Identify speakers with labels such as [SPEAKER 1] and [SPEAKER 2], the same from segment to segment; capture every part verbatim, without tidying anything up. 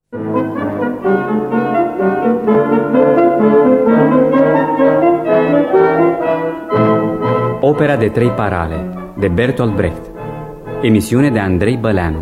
[SPEAKER 1] Opera de trei parale de Bertolt Brecht. Emisiune de Andrei Băleanu.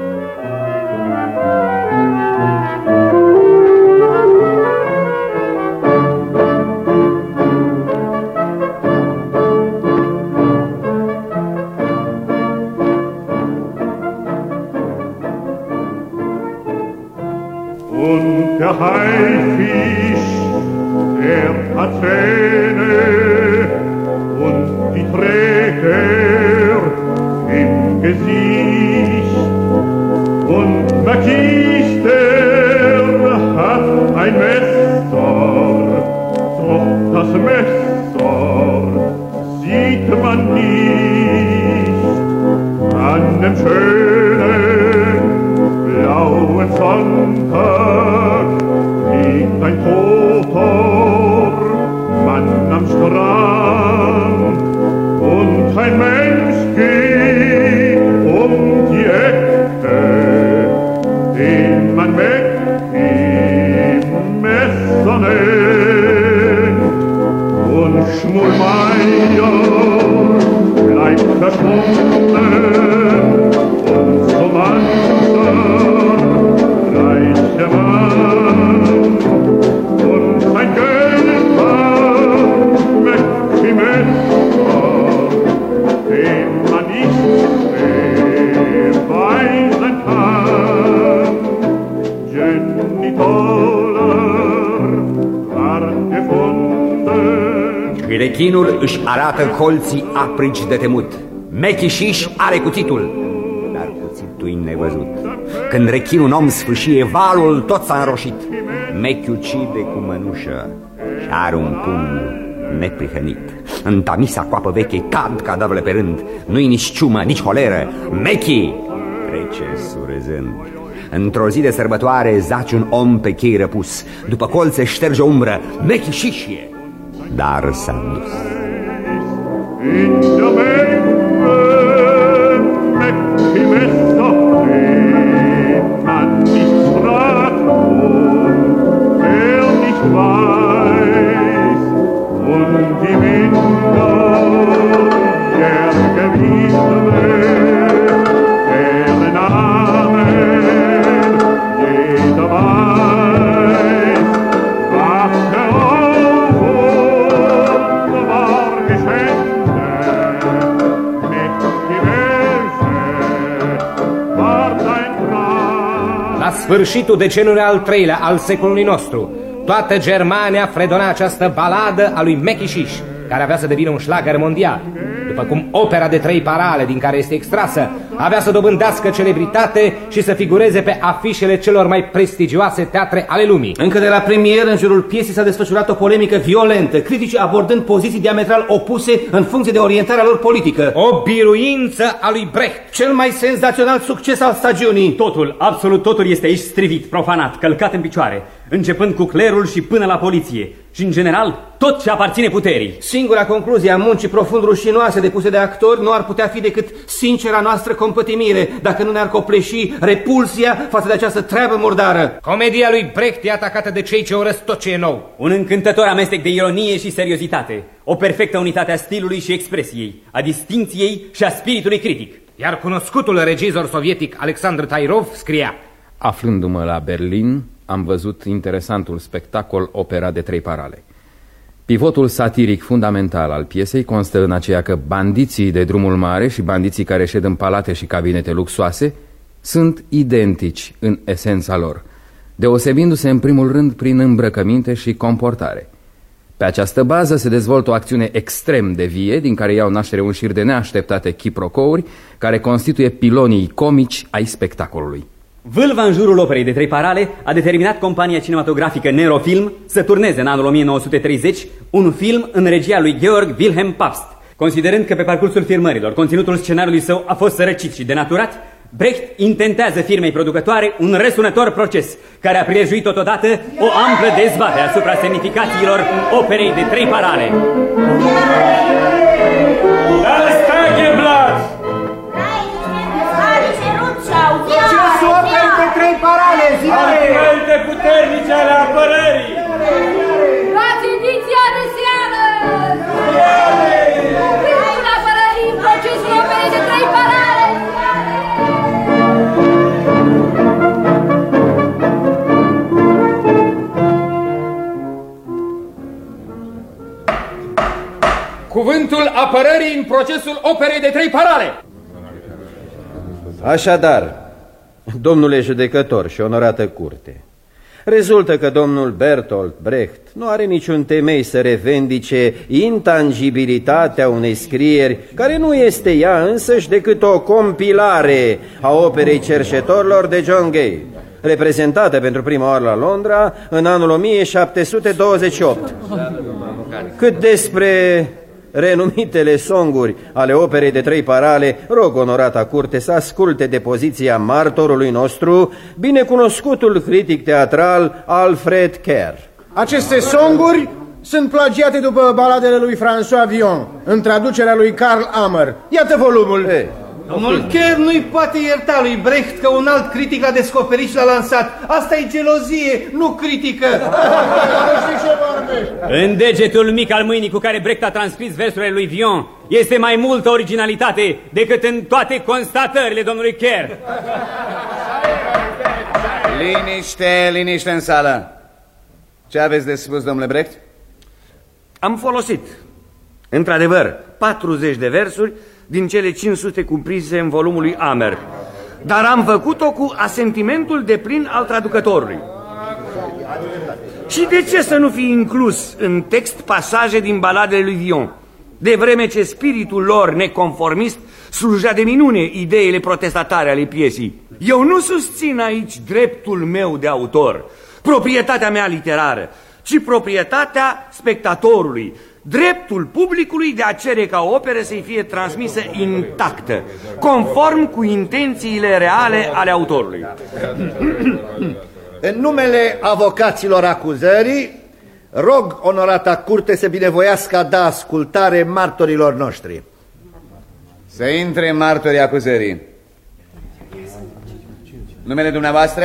[SPEAKER 2] Und der Haifisch, der hat Zähne und die trägt er im Gesicht. Und Magister hat ein Messer, doch das Messer sieht man nicht. An dem schönen blauen Sonntag liegt ein toter Mann am Strand und ein Mensch geht um die Ecke, den man Mäcki Messer nennt. Und Schmulmeier bleibt verschwunden und so mancher reicher Mann und ein gelber Mäcki Messer, den man nicht beweisen kann. Jenny Toller war gefunden.
[SPEAKER 3] Rechinul își arată colții aprici de temut. Mechișiș are cuțitul, dar cuțitul e nevăzut. Când rechinul un om sfâșie, valul tot s-a înroșit. Mechi ucide cu mănușă și are un pumn neprihănit. În tamisa coapă veche cad cadavrele pe rând. Nu-i nici ciumă, nici holeră. Mechi trece surâzând. Într-o zi de sărbătoare zace un om pe chei răpus. După colțe șterge o umbră. Mechi șișie, dar s-a dus.
[SPEAKER 4] La sfârșitul decenului al treilea al secolului nostru, toată Germania fredona această baladă a lui Mechișiș, care avea să devină un șlagăr mondial, după cum opera de trei parale din care este extrasă avea să dobândească celebritate și să figureze pe afișele celor mai prestigioase teatre ale lumii.
[SPEAKER 5] Încă de la premieră, în jurul piesei s-a desfășurat o polemică violentă, critici abordând poziții diametral opuse în funcție de orientarea lor politică.
[SPEAKER 4] O biruință a lui Brecht.
[SPEAKER 5] Cel mai senzațional succes al stagiunii.
[SPEAKER 6] Totul, absolut totul este aici strivit, profanat, călcat în picioare, începând cu clerul și până la poliție. Și, în general, tot ce aparține puterii.
[SPEAKER 5] Singura concluzie a muncii profund rușinoase depuse de actori nu ar putea fi decât sincera noastră compătimire, dacă nu ne-ar copleși repulsia față de această treabă murdară.
[SPEAKER 4] Comedia lui Brecht e atacată de cei ce urăsc tot ce e nou.
[SPEAKER 6] Un încântător amestec de ironie și seriozitate, o perfectă unitate a stilului și expresiei, a distincției și a spiritului critic.
[SPEAKER 4] Iar cunoscutul regizor sovietic Alexandr Tairov scria:
[SPEAKER 7] aflându-mă la Berlin, am văzut interesantul spectacol Opera de trei parale. Pivotul satiric fundamental al piesei constă în aceea că bandiții de drumul mare și bandiții care șed în palate și cabinete luxoase sunt identici în esența lor, deosebindu-se în primul rând prin îmbrăcăminte și comportare. Pe această bază se dezvoltă o acțiune extrem de vie, din care iau naștere un șir de neașteptate chiprocouri, care constituie pilonii comici ai spectacolului.
[SPEAKER 6] Vâlva în jurul operei de trei parale a determinat compania cinematografică Nerofilm să turneze în anul o mie nouă sute treizeci un film în regia lui Georg Wilhelm Pabst. Considerând că pe parcursul filmărilor conținutul scenariului său a fost sărăcit și denaturat, Brecht intentează firmei producătoare un răsunător proces, care a prilejuit totodată o amplă dezbatere asupra semnificațiilor operei de trei parale.
[SPEAKER 8] Ce opere de trei parale? Argumente puternice ale apărării!
[SPEAKER 9] Luați ediția de seară! Textul apărării în procesul operei de trei parale!
[SPEAKER 7] Cuvântul apărării în procesul operei de trei parale.
[SPEAKER 10] Așadar, domnule judecător și onorată curte, rezultă că domnul Bertolt Brecht nu are niciun temei să revendice intangibilitatea unei scrieri care nu este ea însăși decât o compilare a operei cerșetorilor de John Gay, reprezentată pentru prima oară la Londra în anul o mie șapte sute douăzeci și opt. Cât despre renumitele songuri ale operei de trei parale, rog onorata curte să asculte de poziția martorului nostru, binecunoscutul critic teatral Alfred Kerr.
[SPEAKER 11] Aceste songuri sunt plagiate după baladele lui François Villon, în traducerea lui Karl Ammer. Iată volumul.
[SPEAKER 10] Hey.
[SPEAKER 5] Domnul Kerr nu-i poate ierta lui Brecht că un alt critic l-a descoperit și l-a lansat. Asta e gelozie, nu critică.
[SPEAKER 6] În degetul mic al mâinii cu care Brecht a transcris versurile lui Villon este mai multă originalitate decât în toate constatările domnului Kerr.
[SPEAKER 12] Liniște, liniște în sală. Ce aveți de spus, domnule Brecht?
[SPEAKER 3] Am folosit, într-adevăr, patruzeci de versuri din cele cinci sute cuprinse în volumul lui Ammer, dar am făcut-o cu asentimentul deplin al traducătorului. Și de ce să nu fi inclus în text pasaje din baladele lui Villon, de vreme ce spiritul lor neconformist slujea de minune ideile protestatare ale piesii? Eu nu susțin aici dreptul meu de autor, proprietatea mea literară, ci proprietatea spectatorului, dreptul publicului de a cere ca o operă să-i fie transmisă intactă, conform cu intențiile reale ale autorului.
[SPEAKER 12] În numele avocaților acuzării, rog onorata curte să binevoiască a da ascultare martorilor noștri. Să intre martorii acuzării. Numele dumneavoastră?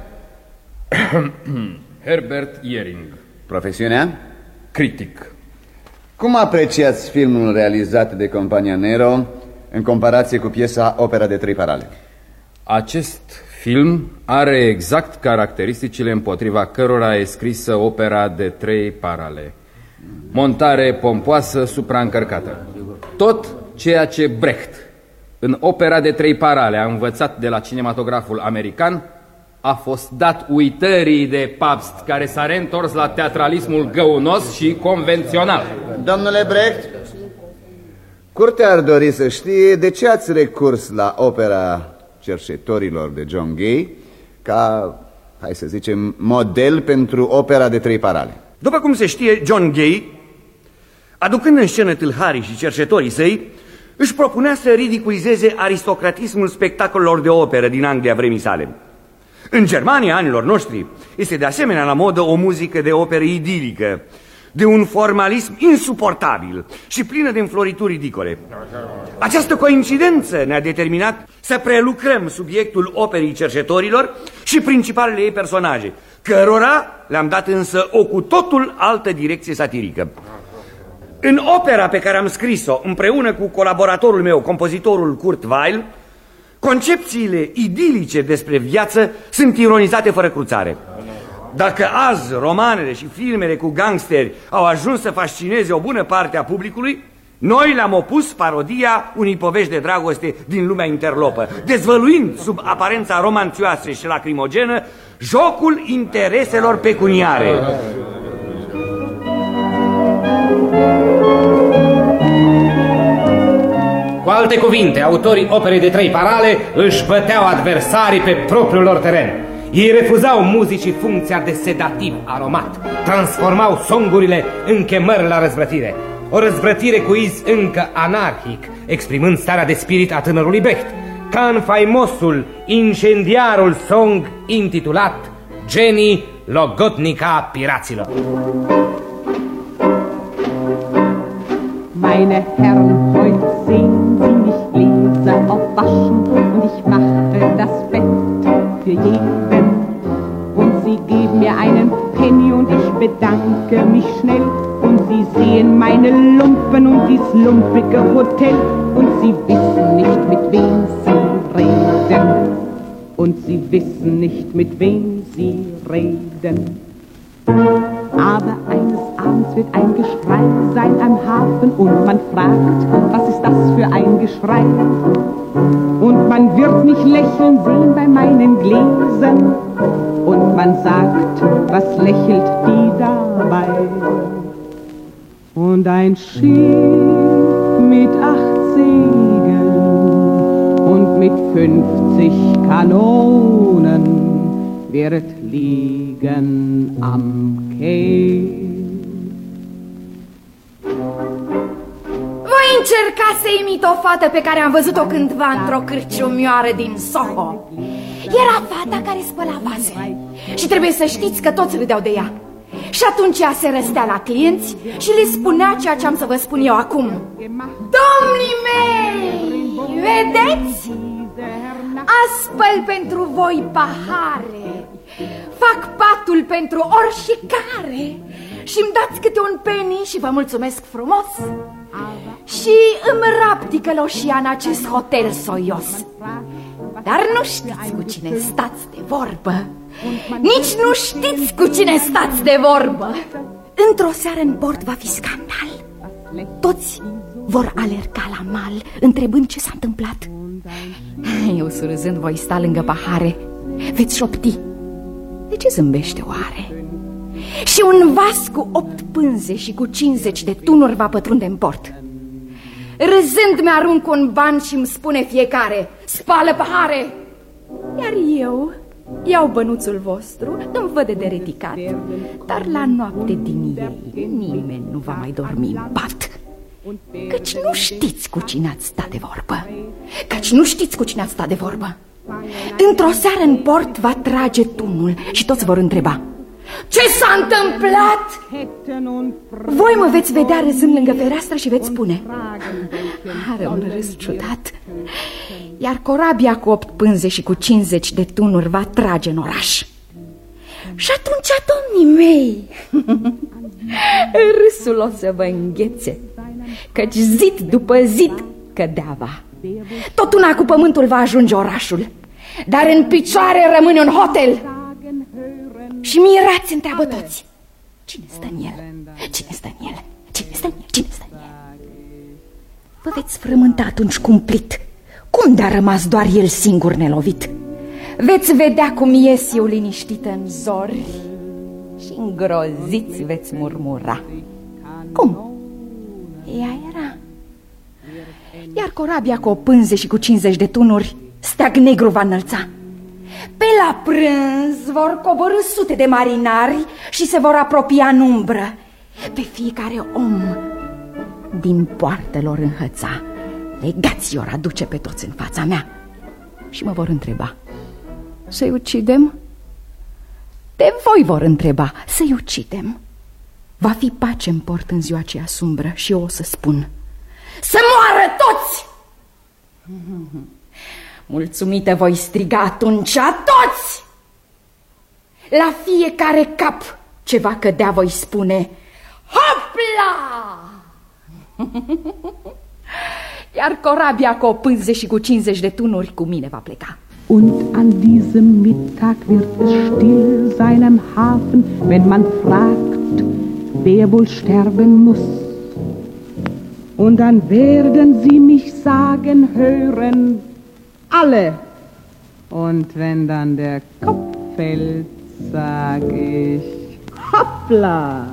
[SPEAKER 7] Herbert Iering.
[SPEAKER 12] Profesiunea?
[SPEAKER 7] Critic.
[SPEAKER 12] Cum apreciați filmul realizat de compania Nero în comparație cu piesa Opera de trei parale?
[SPEAKER 7] Acest film are exact caracteristicile împotriva cărora e scrisă Opera de trei parale. Montare pompoasă, supraîncărcată. Tot ceea ce Brecht în Opera de trei parale a învățat de la cinematograful american a fost dat uitării de Pabst, care s-a reîntors la teatralismul găunos și convențional.
[SPEAKER 12] Domnule Brecht, curtea ar dori să știe de ce ați recurs la opera Cerșetorilor de John Gay ca, hai să zicem, model pentru opera de trei parale.
[SPEAKER 3] După cum se știe, John Gay, aducând în scenă tâlharii și cercetorii săi, își propunea să ridiculizeze aristocratismul spectacolelor de operă din Anglia vremii sale. În Germania anilor noștri este de asemenea la modă o muzică de operă idilică, de un formalism insuportabil și plină de înflorituri ridicole. Această coincidență ne-a determinat să prelucrăm subiectul operei Cerșetorilor și principalele ei personaje, cărora le-am dat însă o cu totul altă direcție satirică. În opera pe care am scris-o împreună cu colaboratorul meu, compozitorul Kurt Weill, concepțiile idilice despre viață sunt ironizate fără cruțare. Dacă azi romanele și filmele cu gangsteri au ajuns să fascineze o bună parte a publicului, noi le-am opus parodia unei povești de dragoste din lumea interlopă, dezvăluind sub aparența romanțioasă și lacrimogenă jocul intereselor pecuniare.
[SPEAKER 4] Cu alte cuvinte, autorii operei de trei parale își băteau adversarii pe propriul lor teren. Ei refuzau muzicii funcția de sedativ aromat, transformau songurile în chemări la răzvrătire. O răzvrătire cu iz încă anarhic, exprimând starea de spirit a tânărului Brecht, ca în faimosul, incendiarul song intitulat Jenny Logotnica Piraților.
[SPEAKER 13] Meine Herren, heute sehen Sie mich Gläser aufwaschen und ich mache das Bett für jeden. Sie geben mir einen Penny und ich bedanke mich schnell. Und Sie sehen meine Lumpen und dies lumpige Hotel. Und Sie wissen nicht, mit wem Sie reden. Und Sie wissen nicht, mit wem Sie reden. Aber eines Abends wird ein Geschrei sein am Hafen und man fragt, was ist das für ein Geschrei? Und man wird mich lächeln sehen bei meinen Gläsern und man sagt, was lächelt die dabei? Und ein Schiff mit acht Segeln und mit fünfzig Kanonen wird liegen am Quai.
[SPEAKER 9] Voi încerca să imit o fată pe care am văzut-o cândva într-o cârciumioară din Soho. Era fata care spăla vase și trebuie să știți că toți râdeau de ea. Și atunci ea se răstea la clienți și le spunea ceea ce am să vă spun eu acum. Domnii mei, vedeți? Aspăl pentru voi pahare, fac patul pentru oricare și îmi dați câte un penny și vă mulțumesc frumos. Și îmi rap ticăloșia în acest hotel soios. Dar nu știți cu cine stați de vorbă. Nici nu știți cu cine stați de vorbă. Într-o seară în port va fi scandal. Toți vor alerga la mal, întrebând ce s-a întâmplat. Eu surâzând voi sta lângă pahare. Veți șopti. De ce zâmbește oare? Și un vas cu opt pânze și cu cincizeci de tunuri va pătrunde în port. Râzând mi-arunc un ban și îmi spune fiecare: spală pahare! Iar eu iau bănuțul vostru, îmi văd de dereticat. Dar la noapte din ei nimeni nu va mai dormi în pat. Căci nu știți cu cine ați stat de vorbă. Căci nu știți cu cine ați stat de vorbă. Într-o seară în port va trage tunul și toți vor întreba: ce s-a întâmplat? Voi mă veți vedea râzând lângă fereastră și veți spune: are un râs ciudat. Iar corabia cu opt pânze și cu cincizeci de tunuri va trage în oraș. Și atunci, domnii mei, râsul o să vă înghețe, căci zid după zid cădea va. Tot una cu pământul va ajunge orașul, dar în picioare rămâne un hotel. Și mirați întreabă toți: cine stă în el? Cine stă în el? Cine stă în el? Cine stă în el? Vă veți frământa atunci cumplit. Cum de-a rămas doar el singur nelovit? Veți vedea cum ies eu liniștită în zori și îngroziți veți murmura: cum? Ea era. Iar corabia cu o pânze și cu cincizeci de tunuri steag negru va înălța. Pe la prânz vor coborî sute de marinari și se vor apropia în umbră. Pe fiecare om din poartelor înhăța. Legați vor aduce pe toți în fața mea și mă vor întreba: să-i ucidem? De voi vor întreba: să-i ucidem? Va fi pace în port în ziua aceea sumbră și eu o să spun: să moară toți! Mulțumită voi striga atunci toți! La fiecare cap ce va cădea voi spune: hopla! Iar corabia cu o pânze și cu cincizeci de tunuri cu mine va pleca.
[SPEAKER 13] Und an diesem Mittag wird es still sein am Hafen, wenn man fragt, wer wohl sterben muss. Und dann werden sie mich sagen hören, alle. Und wenn dann der Kopf fällt, sag ich, hoppla.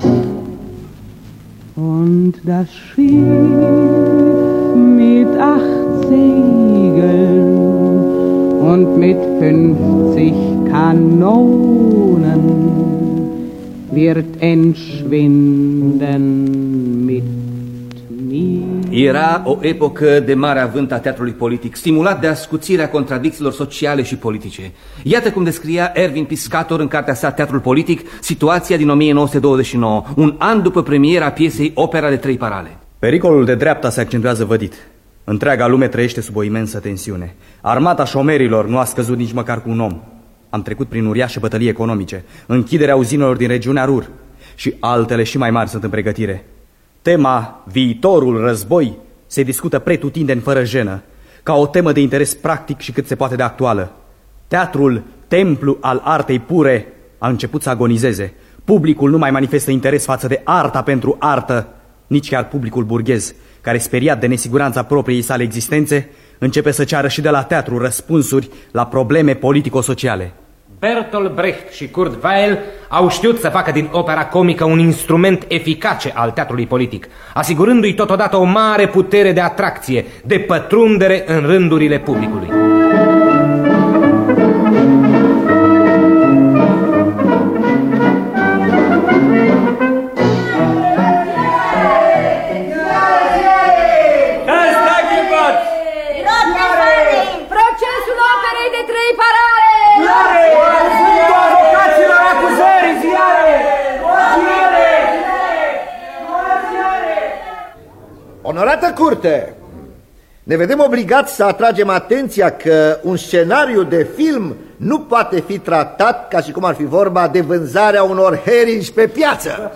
[SPEAKER 13] Und das Schiff mit acht Segeln und mit fünfzig Kanonen wird entschwinden mit mir.
[SPEAKER 5] Era o epocă de mare avânt a teatrului politic, stimulat de ascuțirea contradicțiilor sociale și politice. Iată cum descria Ervin Piscator în cartea sa Teatrul politic situația din o mie nouă sute douăzeci și nouă, un an după premiera piesei Opera de trei parale.
[SPEAKER 14] Pericolul de dreapta se accentuează vădit. Întreaga lume trăiește sub o imensă tensiune. Armata șomerilor nu a scăzut nici măcar cu un om. Am trecut prin uriașe bătălii economice, închiderea uzinelor din regiunea Ruhr și altele și mai mari sunt în pregătire. Tema viitorul război se discută pretutindeni fără jenă, ca o temă de interes practic și cât se poate de actuală. Teatrul, templu al artei pure, a început să agonizeze. Publicul nu mai manifestă interes față de arta pentru artă, nici chiar publicul burghez, care, speriat de nesiguranța propriei sale existențe, începe să ceară și de la teatru răspunsuri la probleme politico-sociale.
[SPEAKER 4] Bertolt Brecht și Kurt Weill au știut să facă din opera comică un instrument eficace al teatrului politic, asigurându-i totodată o mare putere de atracție, de pătrundere în rândurile publicului.
[SPEAKER 9] Procesul operei de trei parale!
[SPEAKER 15] Onorată curte, ne vedem obligați să atragem atenția că un scenariu de film nu poate fi tratat ca și cum ar fi vorba de vânzarea unor heringi pe piață.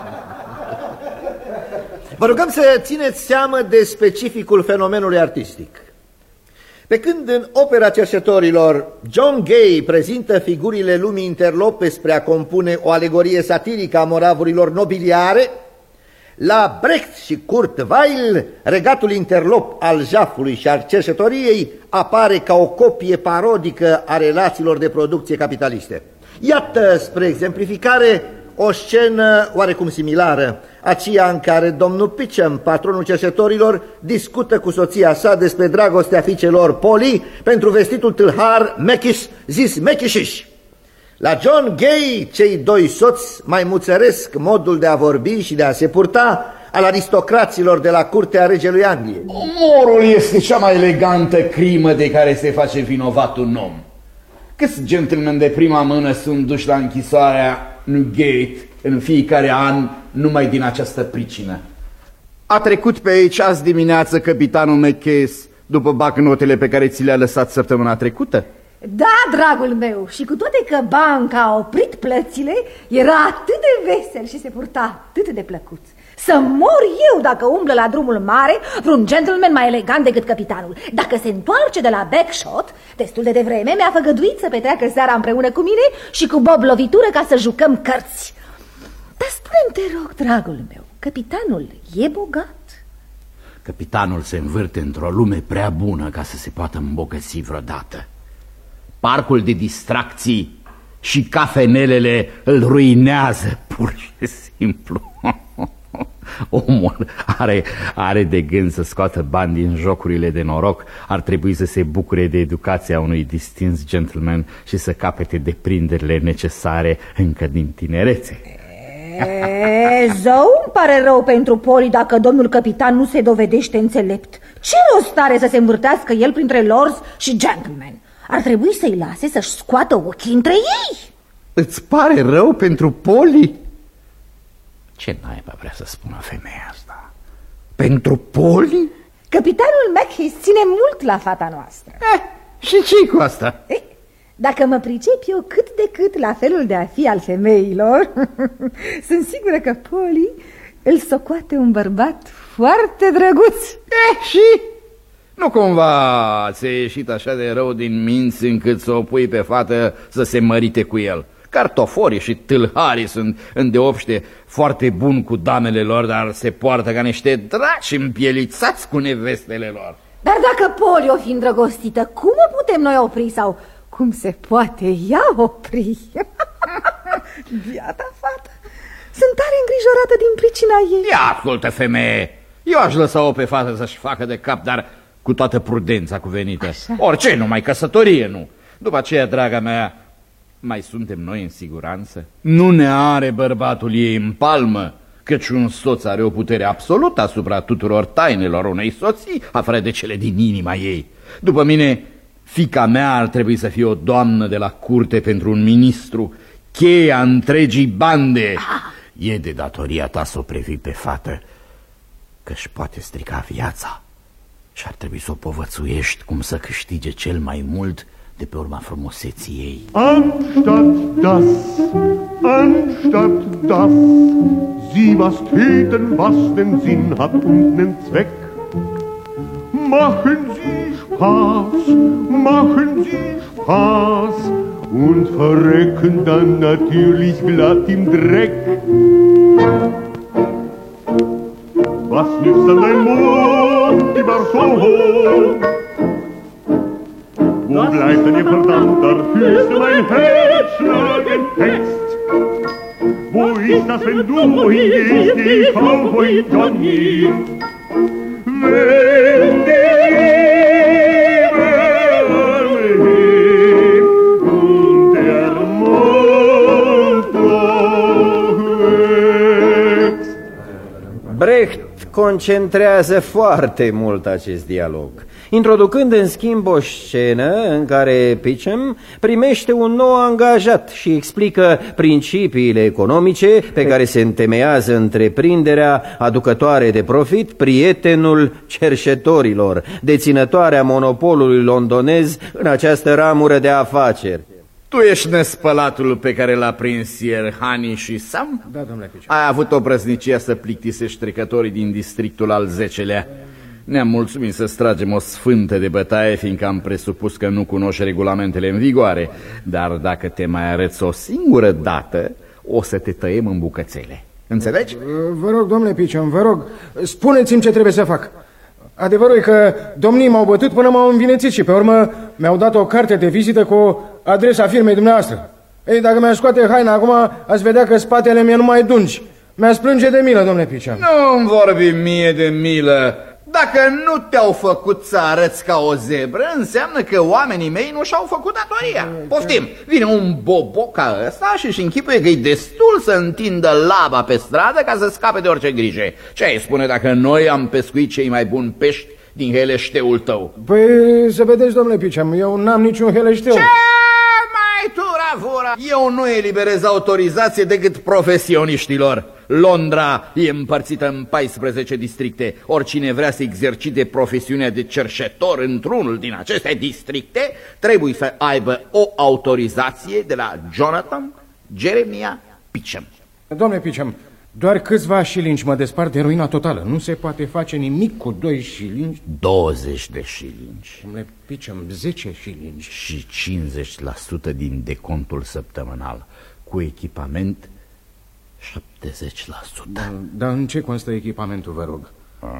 [SPEAKER 15] Vă rugăm să țineți seamă de specificul fenomenului artistic. Pe când în opera cercetorilor John Gay prezintă figurile lumii interlope spre a compune o alegorie satirică a moravurilor nobiliare, la Brecht și Kurt Weill, regatul interlop al jafului și al cercetoriei apare ca o copie parodică a relațiilor de producție capitaliste. Iată, spre exemplificare, o scenă oarecum similară, aceea în care domnul Pitcham, patronul cercetorilor, discută cu soția sa despre dragostea fiicelor Polly pentru vestitul tâlhar Mechish zis Mechishish. La John Gay, cei doi soți mai muțăresc modul de a vorbi și de a se purta al aristocraților de la curtea regelui Angliei.
[SPEAKER 12] Omorul este cea mai elegantă crimă de care se face vinovat un om. Câți gentlemen de prima mână sunt duși la închisoarea Newgate în fiecare an numai din această pricină? A trecut pe aici azi dimineață capitanul McCase după bancnotele pe care ți le-a lăsat săptămâna trecută?
[SPEAKER 9] Da, dragul meu, și cu toate că banca a oprit plățile, era atât de vesel și se purta atât de plăcut. Să mor eu dacă umblă la drumul mare vreun gentleman mai elegant decât capitanul. Dacă se întoarce de la Backshot, destul de devreme mi-a făgăduit să petreacă seara împreună cu mine și cu Bob Lovitură ca să jucăm cărți. Dar spune-mi, te rog, dragul meu, capitanul e bogat?
[SPEAKER 12] Capitanul se învârte într-o lume prea bună ca să se poată îmbogăți vreodată. Parcul de distracții și cafenelele îl ruinează pur și simplu. Omul are, are de gând să scoată bani din jocurile de noroc. Ar trebui să se bucure de educația unui distins gentleman și să capete deprinderile necesare încă din tinerețe.
[SPEAKER 9] E, zău, îmi pare rău pentru Polly dacă domnul capitan nu se dovedește înțelept. Ce rost are să se învârtească el printre lords și gentlemen? Ar trebui să-i lase să-și scoată ochii între ei.
[SPEAKER 12] Îți pare rău pentru Polly? Ce naiba vrea să spună femeia asta? Pentru Polly?
[SPEAKER 9] Capitanul Mackay ține mult la fata noastră.
[SPEAKER 12] Eh, și ce-i cu asta?
[SPEAKER 9] Eh, dacă mă pricep eu cât de cât la felul de a fi al femeilor, sunt sigură că Polly îl socoate un bărbat foarte drăguț.
[SPEAKER 12] Eh, și... Nu cumva ți-a ieșit așa de rău din minți încât să o pui pe fată să se mărite cu el? Cartoforii și tâlharii sunt îndeopște foarte buni cu damele lor, dar se poartă ca niște draci împielițați cu nevestele lor.
[SPEAKER 9] Dar dacă Polly o fi îndrăgostită, cum o putem noi opri sau cum se poate ea opri? Biata fată, sunt tare îngrijorată din pricina ei.
[SPEAKER 12] Ia ascultă, femeie, eu aș lăsa-o pe fată să-și facă de cap, dar cu toată prudența cuvenită. Așa. Orice, numai căsătorie, nu. După aceea, draga mea, mai suntem noi în siguranță? Nu ne are bărbatul ei în palmă, căci un soț are o putere absolută asupra tuturor tainelor unei soții, afară de cele din inima ei. După mine, fiica mea ar trebui să fie o doamnă de la curte pentru un ministru, cheia întregii bande. Ah. E de datoria ta să o previi pe fată, că-și poate strica viața și ar trebui să o povățuiești cum să câștige cel mai mult
[SPEAKER 16] de pe urma frumuseții ei.
[SPEAKER 2] Anstatt das, anstatt das, sie was töten, was den Sinn hat und den Zweck. Machen Sie Spaß, machen Sie Spaß und verrecken dann natürlich glatt im Dreck. Was nützt dann dein Mond über so hoch? Wo bleibt denn ihr verdammter Füße mein Herzschlagen fest? Wo ist das, wenn du hingehst, die Cowboy Johnny? Wenn der liebe Arme hebt und der Mond noch wächst.
[SPEAKER 10] Brecht concentrează foarte mult acest dialog, introducând în schimb o scenă în care Picham primește un nou angajat și explică principiile economice pe care se întemeiază întreprinderea aducătoare de profit, prietenul cerșetorilor, deținătoarea monopolului londonez în această ramură de afaceri.
[SPEAKER 16] Tu ești nespălatul pe care l-a prins ieri Hani și Sam?
[SPEAKER 11] Da, domnule Picham.
[SPEAKER 16] Ai avut o prăznicie să plictisești trecătorii din districtul al zecelea. Ne-am mulțumit să stragem o sfântă de bătaie, fiindcă am presupus că nu cunoști regulamentele în vigoare. Dar dacă te mai arăți o singură dată, o să te tăiem în bucățele. Înțelegi?
[SPEAKER 11] Vă rog, domnule Picham, vă rog, spuneți-mi ce trebuie să fac. Adevărul e că domnii m-au bătut până m-au învinețit și pe urmă mi-au dat o carte de vizită cu adresa firmei dumneavoastră. Ei, dacă mi-aș scoate haina acum, ați vedea că spatele mi-e numai dungi. Mi-aș plânge de milă, domnule Picham.
[SPEAKER 16] Nu-mi vorbi mie de milă. Dacă nu te-au făcut să arăți ca o zebră, înseamnă că oamenii mei nu și-au făcut datoria. Poftim, vine un bobo ca ăsta și își închipuie că-i destul să întindă laba pe stradă ca să scape de orice grijă. Ce ai spune dacă noi am pescuit cei mai buni pești din heleșteul tău?
[SPEAKER 11] Păi să vedeți, domnule Picham, eu n-am niciun heleșteu.
[SPEAKER 16] Ce mai tu, Ravura? Eu nu eliberez autorizație decât profesioniștilor. Londra e împărțită în paisprezece districte. Oricine vrea să exercite profesiunea de cerșetor într-unul din aceste districte trebuie să aibă o autorizație de la Jonathan Jeremiah Picham.
[SPEAKER 11] Domnule Picham, doar câțiva șilingi mă despart de ruina totală. Nu se poate face nimic cu doi șilingi.
[SPEAKER 16] douăzeci de șilingi.
[SPEAKER 11] Domnule Picham, zece șilingi.
[SPEAKER 16] Și cincizeci la sută din decontul săptămânal. Cu echipament șaptezeci la sută.
[SPEAKER 11] Dar, dar în ce constă echipamentul, vă rog?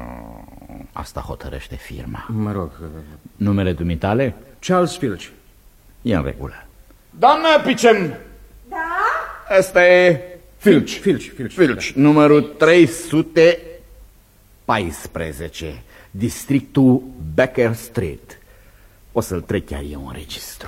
[SPEAKER 16] Asta hotărăște firma.
[SPEAKER 11] Mă rog.
[SPEAKER 16] Numele dumitale?
[SPEAKER 11] Charles Filch.
[SPEAKER 16] E în regulă.
[SPEAKER 8] Doamna Picham!
[SPEAKER 9] Da?
[SPEAKER 16] Asta e Filch.
[SPEAKER 11] Filch, Filch.
[SPEAKER 16] Filch, da. Numărul trei sute paisprezece, districtul Baker Street. O să-l trec chiar eu în registru.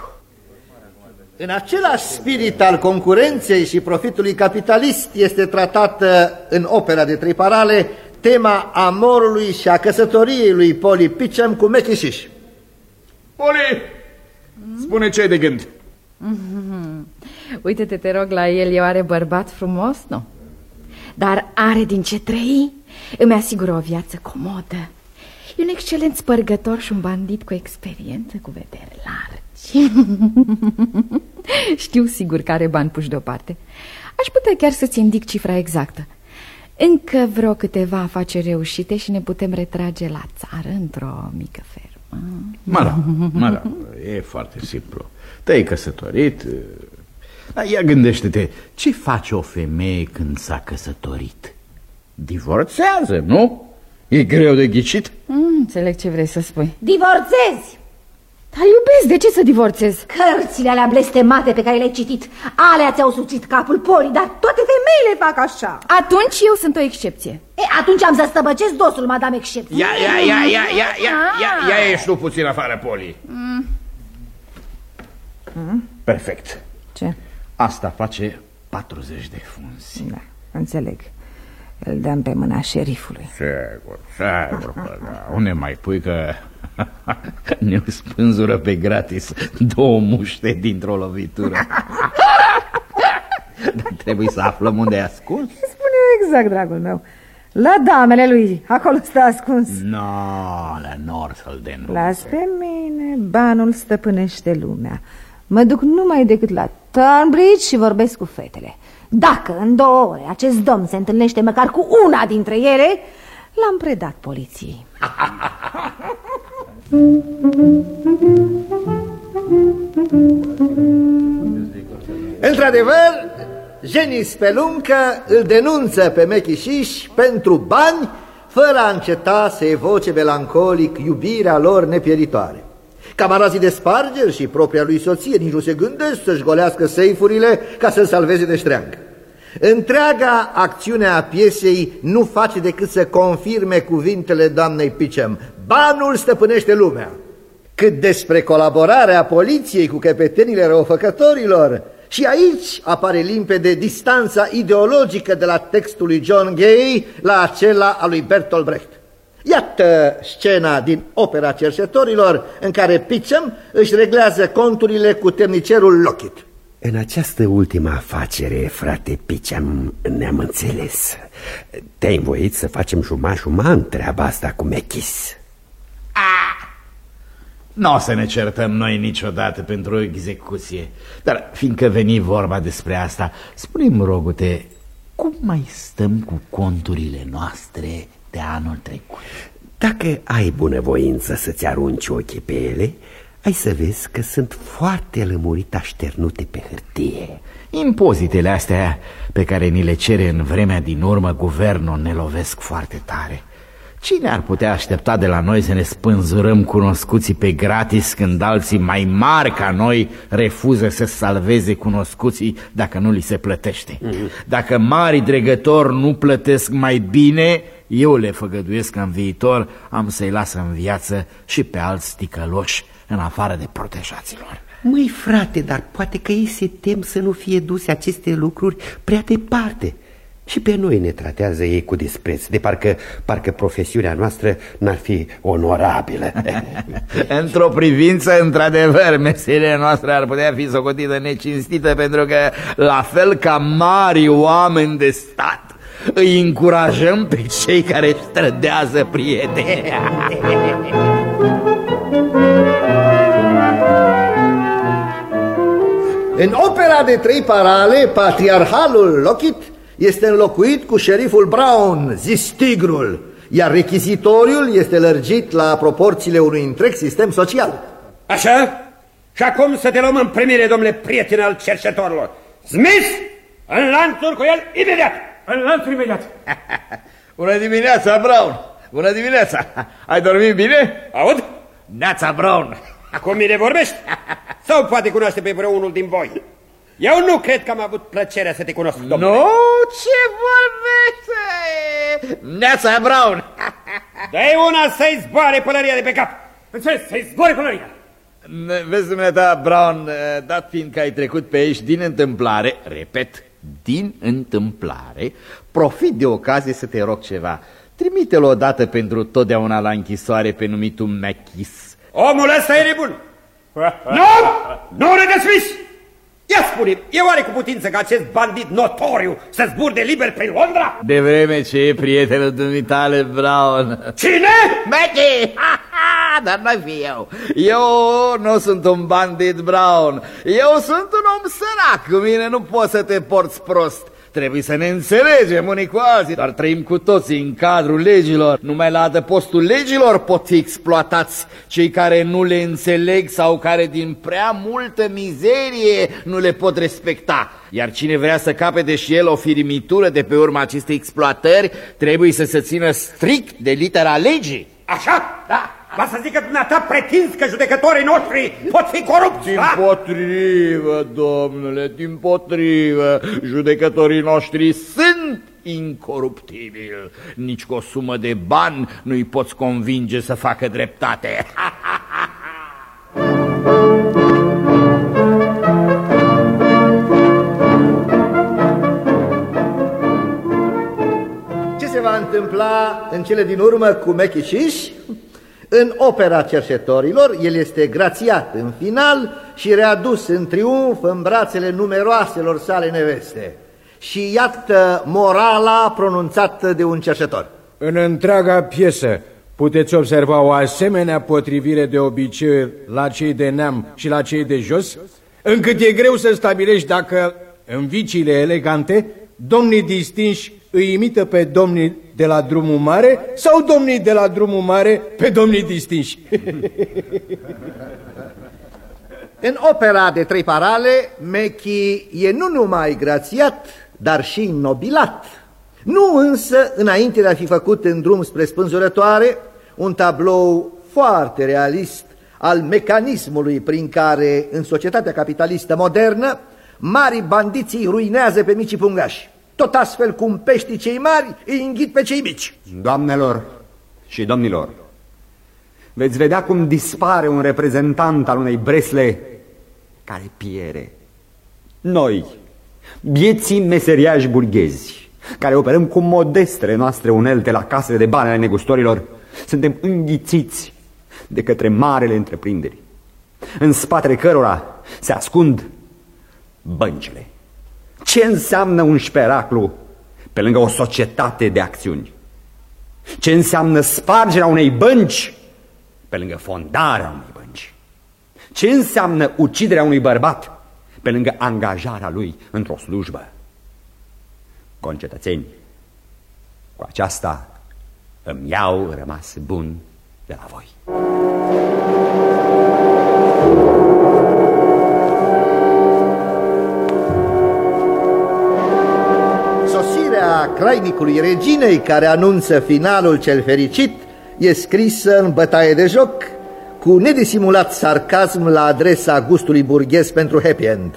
[SPEAKER 15] În același spirit al concurenței și profitului capitalist este tratată în opera de trei parale tema amorului și a căsătoriei lui Polly Picham cu Mechișiș.
[SPEAKER 16] Polly, spune ce ai de gând.
[SPEAKER 9] Mm-hmm. Uite-te, te rog, la el, eu are bărbat frumos, nu? Dar are din ce trăi, îmi asigură o viață comodă. E un excelent spărgător și un bandit cu experiență, cu vedere largi. Știu sigur că are bani puși deoparte. Aș putea chiar să-ți indic cifra exactă. Încă vreo câteva afaceri reușite și ne putem retrage la țară într-o mică fermă.
[SPEAKER 16] Mă da, mă da, e foarte simplu. Te-ai căsătorit. Ia gândește-te, ce face o femeie când s-a căsătorit? Divorțează, nu? E greu de ghicit?
[SPEAKER 9] Mm, înțeleg ce vrei să spui.
[SPEAKER 17] Divorțezi!
[SPEAKER 9] Dar iubesc, de ce să divorțez?
[SPEAKER 17] Cărțile alea blestemate pe care le-ai citit, alea ți-au sucit capul, Poli, dar toate femeile fac așa.
[SPEAKER 9] Atunci eu sunt o excepție.
[SPEAKER 17] E, atunci am să stăbăcesc dosul, madame excepție.
[SPEAKER 16] Ia, ia, ia, ia, ia, ia, ia, ia ești tu puțin afară, Poli.
[SPEAKER 9] Mm.
[SPEAKER 16] Mm? Perfect.
[SPEAKER 18] Ce?
[SPEAKER 16] Asta face patruzeci de funzi.
[SPEAKER 18] Da, înțeleg. Îl dăm pe mâna șerifului.
[SPEAKER 16] Sigur, sigur, da. Unde mai pui că ne spânzură pe gratis două muște dintr-o lovitură. Dar trebuie să aflăm unde e ascuns.
[SPEAKER 18] Spune exact, dragul meu. La damele lui, acolo stă ascuns.
[SPEAKER 16] No, la Northel de nu.
[SPEAKER 18] Las pe mine, banul stăpânește lumea. Mă duc numai decât la Turnbridge și vorbesc cu fetele. Dacă în două ore acest domn se întâlnește măcar cu una dintre ele, l-am predat poliției.
[SPEAKER 15] Într-adevăr, Jenny Speluncă îl denunță pe Mechișiș pentru bani, fără a înceta să evoce melancolic iubirea lor nepieritoare. Camarazii de spargeri și propria lui soție nici nu se gândesc să-și golească seifurile ca să-l salveze de ștreangă. Întreaga acțiune a piesei nu face decât să confirme cuvintele doamnei Pitcham: banul stăpânește lumea. Cât despre colaborarea poliției cu căpetenile răufăcătorilor, și aici apare limpede distanța ideologică de la textul lui John Gay la acela al lui Bertolt Brecht. Iată scena din Opera Cercetorilor în care Pitcham își reglează conturile cu temnicerul Lockett.
[SPEAKER 19] În această ultimă afacere, frate Pitcham, ne-am înțeles. Te-ai învoit să facem juma-juma treaba asta cu Mechis.
[SPEAKER 16] Nu o să ne certăm noi niciodată pentru o execuție. Dar fiindcă veni vorba despre asta, spune-mi, rogute, cum mai stăm cu conturile noastre de anul trecut?
[SPEAKER 19] Dacă ai bunăvoință să-ți arunci ochii pe ele, ai să vezi că sunt foarte lămurit așternute pe hârtie.
[SPEAKER 16] Impozitele astea pe care ni le cere în vremea din urmă guvernul ne lovesc foarte tare. Cine ar putea aștepta de la noi să ne spânzurăm cunoscuții pe gratis când alții mai mari ca noi refuză să salveze cunoscuții dacă nu li se plătește? Mm-hmm. Dacă mari dregători nu plătesc mai bine, eu le făgăduiesc că în viitor am să-i las în viață și pe alți ticăloși în afară de protejaților.
[SPEAKER 19] Măi, frate, dar poate că ei se tem să nu fie duse aceste lucruri prea departe. Și pe noi ne tratează ei cu dispreț, de parcă, parcă profesiunea noastră n-ar fi onorabilă.
[SPEAKER 16] Într-o privință, într-adevăr, meseria noastră ar putea fi socotită necinstită, pentru că, la fel ca mari oameni de stat, îi încurajăm pe cei care își trădează prietenia.
[SPEAKER 15] În opera de trei parale, patriarhalul Lockett este înlocuit cu șeriful Brown, zis tigrul, iar rechizitoriul este lărgit la proporțiile unui întreg sistem social.
[SPEAKER 20] Așa? Și acum să te luăm în primire, domnule prieten al cercetorilor. Smith, în lanțuri cu el imediat!
[SPEAKER 8] În lanțuri imediat!
[SPEAKER 16] Bună dimineața, Brown! Bună dimineața! Ai dormit bine?
[SPEAKER 20] Aud?
[SPEAKER 16] Neața, Brown!
[SPEAKER 20] Cu mine vorbești? Sau poate cunoaște pe vreunul din voi? Eu nu cred că am avut plăcerea să te cunosc, domnule.
[SPEAKER 16] Nu? Ce vorbește? Neața, Brown!
[SPEAKER 20] Dă-i una să-i zboare pălăria de pe cap.
[SPEAKER 8] Înțeles, să-i zboare pălăria.
[SPEAKER 16] Vezi, dumneata, Brown, dat fiind că ai trecut pe aici din întâmplare, repet, din întâmplare, profit de ocazie să te rog ceva. Trimite-l odată pentru totdeauna la închisoare pe numitul Mechis.
[SPEAKER 20] Omul ăsta e nebun. Nu! Nu răgăsmiți! Ia spune, e oare cu putință ca acest bandit notoriu să zburde liber pe Londra?
[SPEAKER 16] De vreme ce e prietenul dumitale, Brown.
[SPEAKER 20] Cine?
[SPEAKER 16] Mechie! Dar n-ai fi eu. Eu nu sunt un bandit, Brown. Eu sunt un om sărac. Cu mine nu poți să te porți prost. Trebuie să ne înțelegem unii cu alții, dar trăim cu toții în cadrul legilor. Numai la adăpostul legilor pot fi exploatați cei care nu le înțeleg sau care din prea multă mizerie nu le pot respecta. Iar cine vrea să capete și el o firimitură de pe urma acestei exploatări, trebuie să se țină strict de litera legii.
[SPEAKER 20] Așa? Da. Va să zică dumneata pretinzi că judecătorii noștri pot fi corupți,
[SPEAKER 16] Dimpotrivă, domnule, dimpotrivă. Judecătorii noștri sunt incoruptibili. Nici cu o sumă de bani nu-i poți convinge să facă dreptate.
[SPEAKER 15] Ce se va întâmpla în cele din urmă cu Mechișiș? În Opera Cercetorilor, el este grațiat în final și readus în triumf în brațele numeroaselor sale neveste. și iată morala pronunțată de un cerșetor.
[SPEAKER 11] În întreaga piesă puteți observa o asemenea potrivire de obiceiuri la cei de neam și la cei de jos, încât e greu să stabilești dacă, în viciile elegante, domnii distinși îi imită pe domnii de la drumul mare sau domnii de la drumul mare pe domnii distinși.
[SPEAKER 15] În opera de Trei Parale, Mechi e nu numai grațiat, dar și nobilat. Nu însă, înainte de a fi făcut în drum spre spânzurătoare, un tablou foarte realist al mecanismului prin care, în societatea capitalistă modernă, mari bandiții ruinează pe micii pungași, tot astfel cum peștii cei mari îi înghit pe cei mici.
[SPEAKER 3] Doamnelor și domnilor, veți vedea cum dispare un reprezentant al unei Bresle care piere. Noi, bieții meseriași burghezi, care operăm cu modestele noastre unelte la casele de bani ale negustorilor, suntem înghițiți de către marele întreprinderi, în spatele cărora se ascund băncile. Ce înseamnă un șperaclu pe lângă o societate de acțiuni? Ce înseamnă spargerea unei bănci pe lângă fondarea unei bănci? Ce înseamnă uciderea unui bărbat pe lângă angajarea lui într-o slujbă? Concetățeni, cu aceasta îmi iau rămas bun de la voi.
[SPEAKER 15] Sosirea crainicului reginei, care anunță finalul cel fericit, e scrisă în bătaie de joc, cu nedisimulat sarcasm la adresa gustului burghez pentru happy end.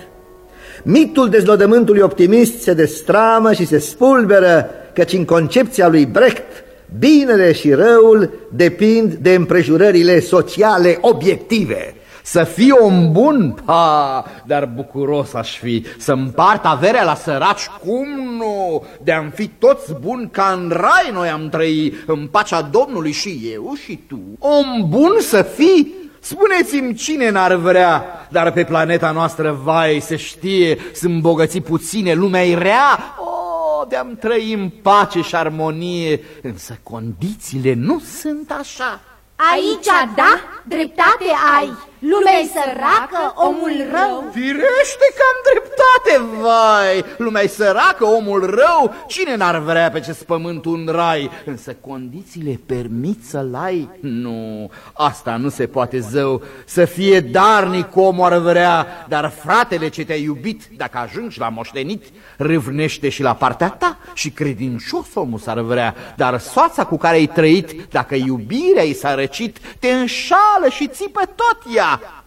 [SPEAKER 15] Mitul dezlodământului optimist se destramă și se spulberă, căci în concepția lui Brecht, binele și răul depind de împrejurările sociale obiective.
[SPEAKER 16] Să fii om bun? Ha, dar bucuros aș fi. Să împart averea la săraci? Cum nu? De-am fi toți buni ca în rai noi am trăi, în pacea Domnului, și eu și tu. Om bun să fii? Spuneți-mi cine n-ar vrea, dar pe planeta noastră, vai, se știe, sunt bogății puține, lumea-i rea. Oh, de-am trăi în pace și armonie, însă condițiile nu sunt așa.
[SPEAKER 9] Aici, da, dreptate ai. Lumea-i săracă, omul rău.
[SPEAKER 16] Firește că am dreptate, vai. Lumea-i săracă, omul rău. Cine n-ar vrea pe acest pământ un rai? Însă condițiile permit să-l ai? Nu, asta nu se poate, zău. Să fie darnic omul ar vrea, dar fratele ce te-a iubit, dacă ajungi la moștenit, râvnește și la partea ta. Și credincios omul s-ar vrea, dar soața cu care ai trăit, dacă iubirea i s-a răcit, te înșală și țipă tot ea.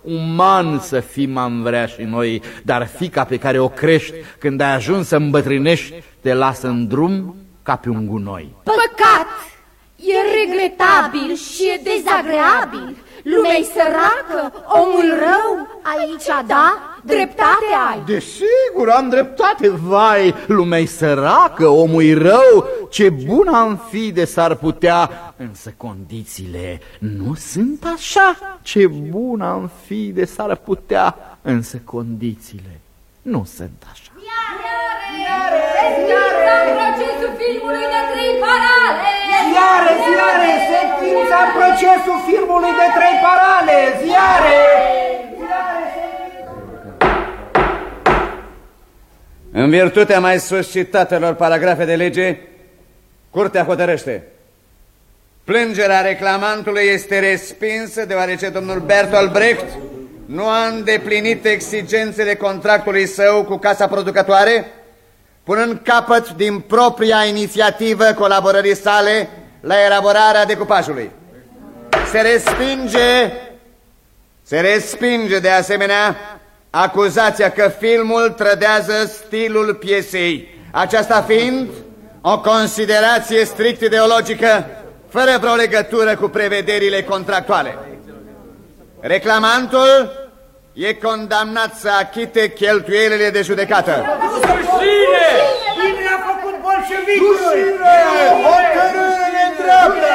[SPEAKER 16] Uman să fim am vrea și noi, dar fiica pe care o crești, când ai ajuns să îmbătrânești, te lasă în drum ca pe un gunoi.
[SPEAKER 9] Păcat! E regretabil și e dezagreabil. Lumea-i săracă, omul rău. Aici, da, dreptate ai.
[SPEAKER 16] Desigur, am dreptate, vai. Lumea-i săracă, omul rău. Ce bun am fi de s-ar putea, însă condițiile nu sunt așa. Ce bun am fi de s-ar putea, însă condițiile nu sunt așa.
[SPEAKER 9] Procesul filmului de Trei Parale!
[SPEAKER 4] Ziare, ziare, sentința în procesul filmului de Trei Parale! Ziare!
[SPEAKER 20] În virtutea mai sus citatelor paragrafe de lege, Curtea hotărăște: plângerea reclamantului este respinsă deoarece domnul Bertolt Brecht nu a îndeplinit exigențele contractului său cu casa producătoare, punând capăt din propria inițiativă colaborării sale la elaborarea decupajului. Se respinge, se respinge de asemenea acuzația că filmul trădează stilul piesei, aceasta fiind o considerație strict ideologică, fără vreo legătură cu prevederile contractuale. Reclamantul e condamnat să achite cheltuielile de judecată.
[SPEAKER 4] Rușine! Cine a făcut bolșevicul? Rușine! Hotărâre nedreaptă!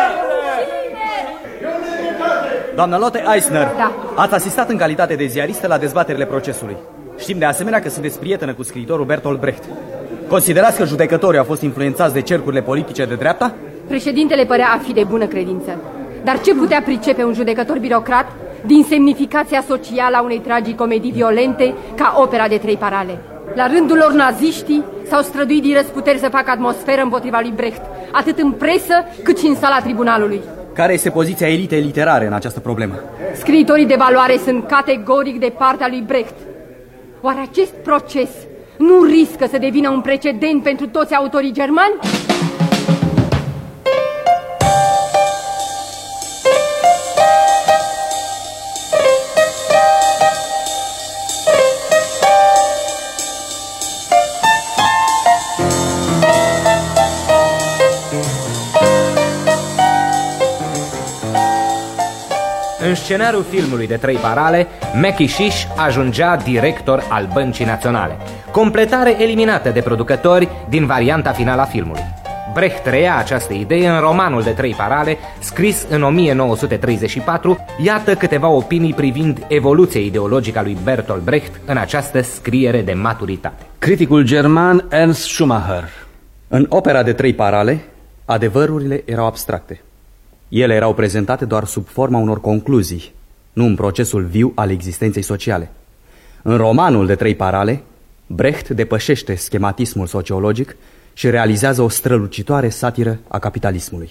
[SPEAKER 14] Doamna Lotte Eisner, da. Ați asistat în calitate de ziaristă la dezbaterile procesului. Știm de asemenea că sunteți prietenă cu scriitorul Bertolt Brecht. Considerați că judecătorii au fost influențați de cercurile politice de dreapta?
[SPEAKER 21] Președintele părea a fi de bună credință. Dar ce putea pricepe un judecător birocrat din semnificația socială a unei tragicomedii violente ca Opera de Trei Parale? La rândul lor, naziștii s-au străduit din răsputeri să facă atmosferă împotriva lui Brecht, atât în presă cât și în sala tribunalului.
[SPEAKER 14] Care este poziția elitei literare în această problemă?
[SPEAKER 21] Scriitorii de valoare sunt categoric de partea lui Brecht. Oare acest proces nu riscă să devină un precedent pentru toți autorii germani?
[SPEAKER 4] În scenariul filmului de Trei Parale, Mackie Shish ajungea director al Băncii Naționale, completare eliminată de producători din varianta finală a filmului. Brecht reia această idee în romanul de Trei Parale, scris în o mie nouă sute treizeci și patru. Iată câteva opinii privind evoluția ideologică a lui Bertolt Brecht în această scriere de maturitate.
[SPEAKER 5] Criticul german Ernst Schumacher: în Opera de Trei Parale, adevărurile erau abstracte. Ele erau prezentate doar sub forma unor concluzii, nu în procesul viu al existenței sociale. În romanul de Trei Parale, Brecht depășește schematismul sociologic și realizează o strălucitoare satiră a capitalismului.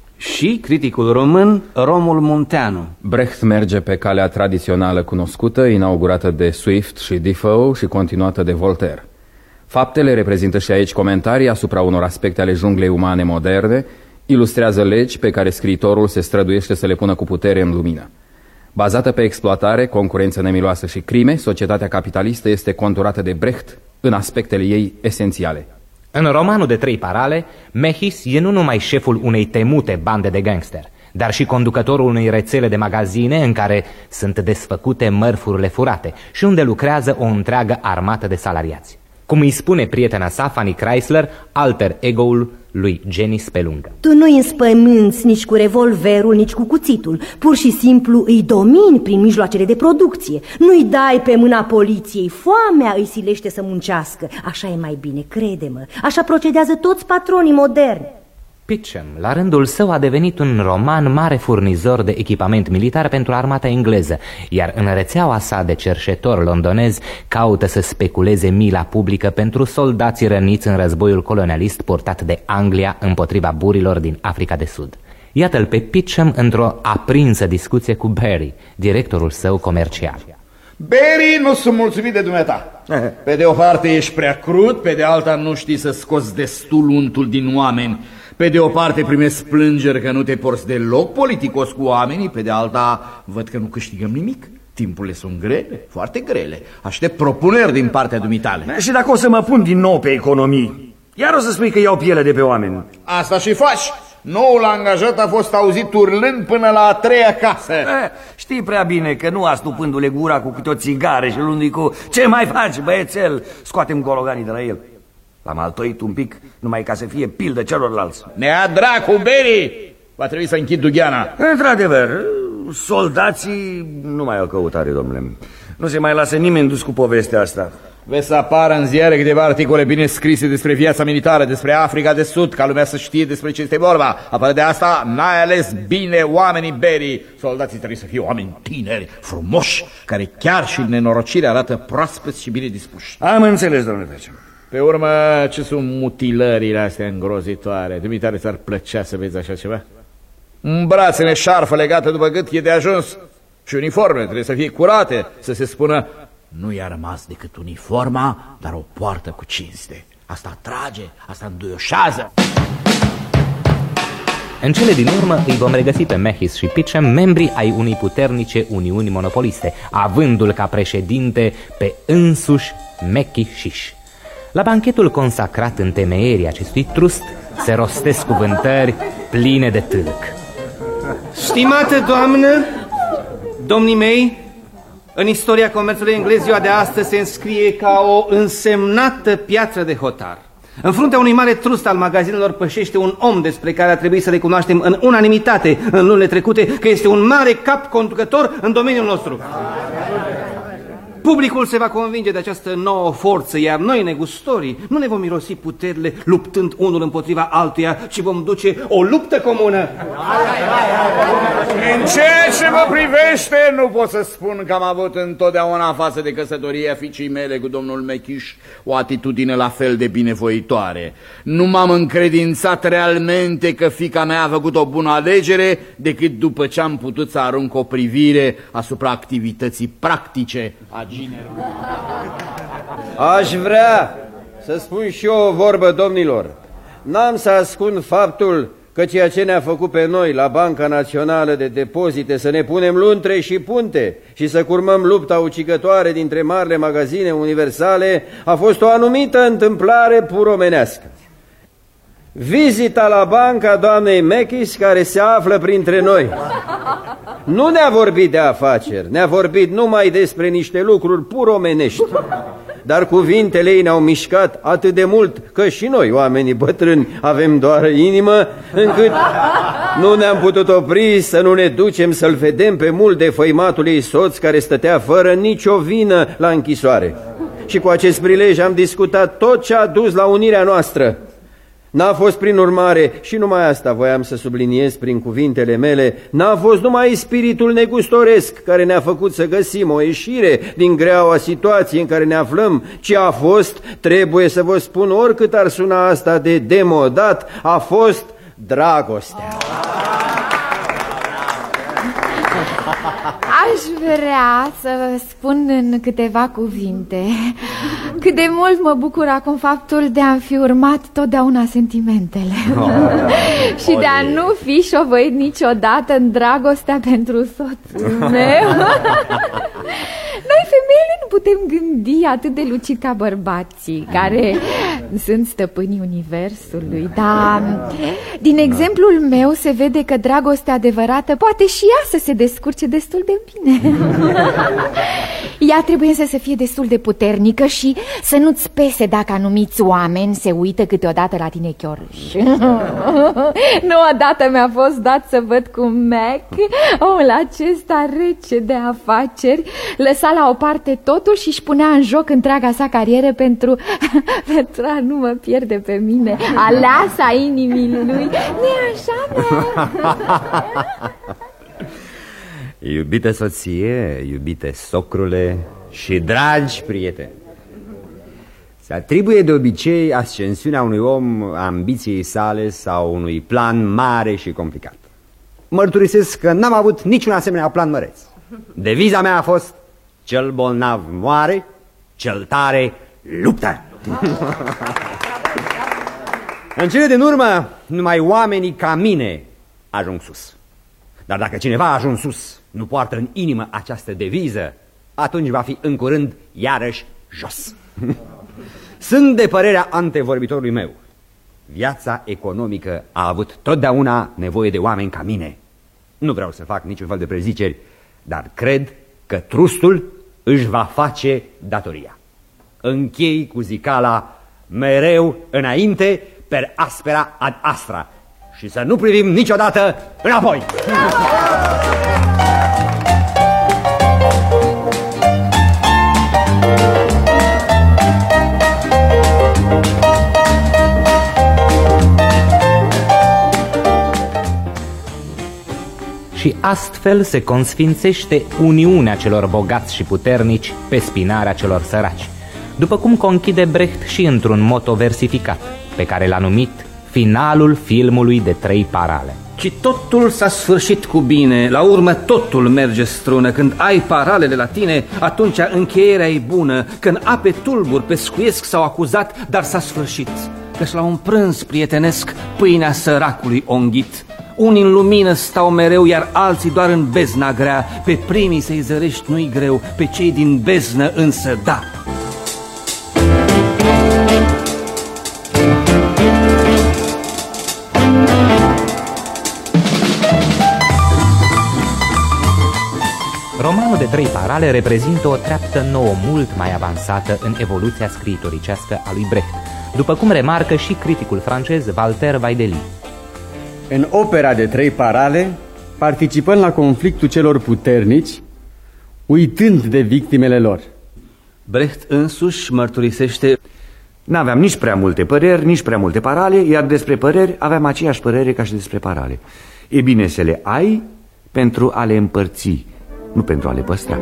[SPEAKER 5] Și criticul român Romul Munteanu:
[SPEAKER 7] Brecht merge pe calea tradițională cunoscută, inaugurată de Swift și Defoe și continuată de Voltaire. Faptele reprezintă și aici comentarii asupra unor aspecte ale junglei umane moderne, ilustrează legi pe care scriitorul se străduiește să le pună cu putere în lumină. Bazată pe exploatare, concurență nemiloasă și crime, societatea capitalistă este conturată de Brecht în aspectele ei esențiale.
[SPEAKER 4] În romanul de Trei Parale, Mechis e nu numai șeful unei temute bande de gangster, dar și conducătorul unei rețele de magazine în care sunt desfăcute mărfurile furate și unde lucrează o întreagă armată de salariați. Cum îi spune prietena sa, Fanny Chrysler, alter ego-ul lui Jenny Speluncă:
[SPEAKER 22] tu nu îi înspăimânți nici cu revolverul, nici cu cuțitul. Pur și simplu îi domini prin mijloacele de producție. Nu-i dai pe mâna poliției. Foamea îi silește să muncească. Așa e mai bine, crede-mă. Așa procedează toți patronii moderni.
[SPEAKER 4] Pitchem, la rândul său, a devenit un roman mare furnizor de echipament militar pentru armata engleză, iar în rețeaua sa de cerșetori londonezi caută să speculeze mila publică pentru soldații răniți în războiul colonialist purtat de Anglia împotriva burilor din Africa de Sud. Iată-l pe Pitchem într-o aprinsă discuție cu Barry, directorul său comercial.
[SPEAKER 16] Barry, nu sunt mulțumit de dumneata. Pe de o parte ești prea crud, pe de alta nu știi să scoți destul untul din oameni. Pe de o parte primesc plângeri că nu te porți deloc politicos cu oamenii, pe de alta văd că nu câștigăm nimic. Timpurile sunt grele, foarte grele. Aștept propuneri din partea dumitale.
[SPEAKER 23] Și dacă o să mă pun din nou pe economii, iar o să spui că iau piele de pe oameni.
[SPEAKER 16] Asta și faci. Noul angajat a fost auzit urlând până la a treia casă.
[SPEAKER 23] Eh, știi prea bine că nu astupându-le gura cu câte o țigară și luându-i cu ce mai faci, băiețel? Scoatem gologanii de la el. L-am altoit un pic numai ca să fie pildă celorlalți.
[SPEAKER 16] Nea dracu, Beri! Va trebui să închid dugheana.
[SPEAKER 23] Într-adevăr, soldații nu mai au căutare, domnule. Nu se mai lasă nimeni dus cu povestea asta.
[SPEAKER 16] Vezi să apară în ziare câteva articole bine scrise despre viața militară, despre Africa de Sud, ca lumea să știe despre ce este vorba. Apoi de asta n-ai ales bine oamenii, Beri. Soldații trebuie să fie oameni tineri, frumoși, care chiar și în nenorocire arată proaspeți și bine dispuși.
[SPEAKER 23] Am înțeles, domnule Pitchem.
[SPEAKER 16] Pe urmă, ce sunt mutilările astea îngrozitoare? Dumitare ți-ar plăcea să vezi așa ceva? Un braț în eșarfă legată după gât e de ajuns. Și uniforme trebuie să fie curate, să se spună: nu i-a rămas decât uniforma, dar o poartă cu cinste. Asta atrage, asta înduioșează.
[SPEAKER 4] În cele din urmă îi vom regăsi pe Mechis și Pitchem, membri ai unei puternice uniuni monopoliste, avându-l ca președinte pe însuși Mackie Shish. La banchetul consacrat întemeierii acestui trust se rostesc cuvântări pline de tâlc.
[SPEAKER 5] Stimată doamnă, domnii mei, în istoria comerțului englez, ziua de astăzi se înscrie ca o însemnată piatră de hotar. În fruntea unui mare trust al magazinelor pășește un om despre care a trebuit să recunoaștem în unanimitate în lunile trecute că este un mare cap conducător în domeniul nostru. Publicul se va convinge de această nouă forță, iar noi, negustorii, nu ne vom mirosi puterile luptând unul împotriva altuia, ci vom duce o luptă comună.
[SPEAKER 16] În ceea ce mă privește, nu pot să spun că am avut întotdeauna față de căsătoria fiicei mele cu domnul Mechiș o atitudine la fel de binevoitoare. Nu m-am încredințat realmente că fiica mea a făcut o bună alegere decât după ce am putut să arunc o privire asupra activității practice a ginerului.
[SPEAKER 10] Aș vrea să spun și eu o vorbă, domnilor. N-am să ascund faptul că ceea ce ne-a făcut pe noi la Banca Națională de Depozite să ne punem luntre și punte și să curmăm lupta ucigătoare dintre marile magazine universale a fost o anumită întâmplare puromenească. Vizita la banca doamnei Mechis, care se află printre noi, nu ne-a vorbit de afaceri, ne-a vorbit numai despre niște lucruri puromenești. Dar cuvintele ei ne-au mișcat atât de mult că și noi, oamenii bătrâni, avem doar inimă, încât nu ne-am putut opri să nu ne ducem să-l vedem pe mult defăimatul ei soț, care stătea fără nicio vină la închisoare. Și cu acest prilej am discutat tot ce a dus la unirea noastră. N-a fost prin urmare, și numai asta voiam să subliniez prin cuvintele mele, n-a fost numai spiritul negustoresc care ne-a făcut să găsim o ieșire din greaua situație în care ne aflăm, ci a fost, trebuie să vă spun oricât ar suna asta de demodat, a fost dragostea.
[SPEAKER 9] Aș vrea să vă spun în câteva cuvinte cât de mult mă bucur acum faptul de a fi urmat totdeauna sentimentele oh, și de a nu fi șovăit niciodată în dragostea pentru soțul meu. Noi femeile nu putem gândi atât de lucid ca bărbații, care sunt stăpânii universului, dar din exemplul meu se vede că dragostea adevărată poate și ea să se descurce destul de bine. Ea trebuie să fie destul de puternică și să nu-ți pese dacă anumiți oameni se uită câteodată la tine chiorâș. Nu odată mi-a fost dat să văd cum Mac, omul acesta rece de afaceri, lăsa la o parte totul și își punea în joc întreaga sa carieră pentru, pentru a nu mă pierde pe mine, aleasa inimii lui. Nu-i așa, Mac?
[SPEAKER 3] Iubite soție, iubite socrule și dragi prieteni, se atribuie de obicei ascensiunea unui om ambiției sale sau unui plan mare și complicat. Mărturisesc că n-am avut niciun asemenea plan măreț. Deviza mea a fost: cel bolnav moare, cel tare luptă. În cele din urmă, numai oamenii ca mine ajung sus. Dar dacă cineva a ajuns sus nu poartă în inimă această deviză, atunci va fi în curând iarăși jos. Sunt de părerea antevorbitorului meu. Viața economică a avut totdeauna nevoie de oameni ca mine. Nu vreau să fac niciun fel de preziceri, dar cred că trustul își va face datoria. Închei cu zicala: mereu înainte, per aspera ad astra, și să nu privim niciodată înapoi.
[SPEAKER 4] Și astfel se consfințește uniunea celor bogați și puternici pe spinarea celor săraci, după cum conchide Brecht și într-un moto versificat, pe care l-a numit finalul filmului de trei parale.
[SPEAKER 5] Și totul s-a sfârșit cu bine, la urmă totul merge strună. Când ai paralele la tine, atunci încheierea e bună. Când ape tulburi pescuiesc s-au acuzat, dar s-a sfârșit. Căci la un prânz prietenesc pâinea săracului o înghit. Unii în lumină stau mereu, iar alții doar în bezna grea. Pe primii să-i zărești nu-i greu, pe cei din beznă însă da.
[SPEAKER 4] Romanul de trei parale reprezintă o treaptă nouă mult mai avansată în evoluția scriitoricească a lui Brecht, după cum remarcă și criticul francez Walter Vaideli.
[SPEAKER 1] În opera de trei parale, participând la conflictul celor puternici, uitând de victimele lor.
[SPEAKER 5] Brecht însuși mărturisește:
[SPEAKER 23] N-aveam nici prea multe păreri, nici prea multe parale, iar despre păreri aveam aceeași părere ca și despre parale. E bine să le ai pentru a le împărți, nu pentru a le păstra.